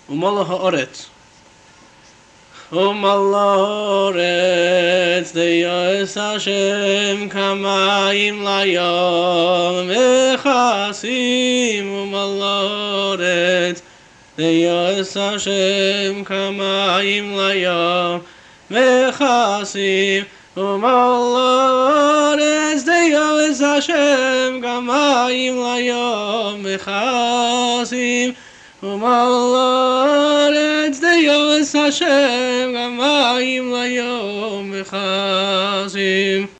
ומלא הארץ. ומלא הארץ דייס השם כמים לים וכסים. ומלא הארץ דייס השם כמים לים וכסים. ומלא הארץ דייס השם כמים לים וכסים. ומלא הארץ דייס השם כמים לים וכסים.